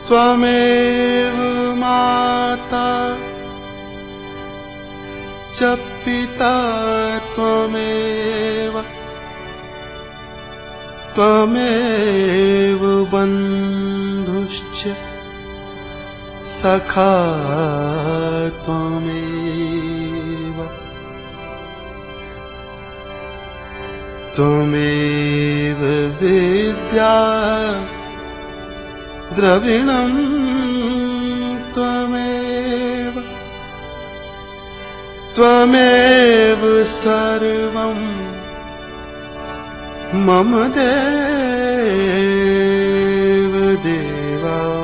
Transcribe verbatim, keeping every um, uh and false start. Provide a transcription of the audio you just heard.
त्वमेव माता च पिता त्वमेव त्वमेव बन्धुश्च सखा त्वमेव त्वमेव विद्या द्रविणं त्वमेव त्वमेव सर्वं मम देव देवा।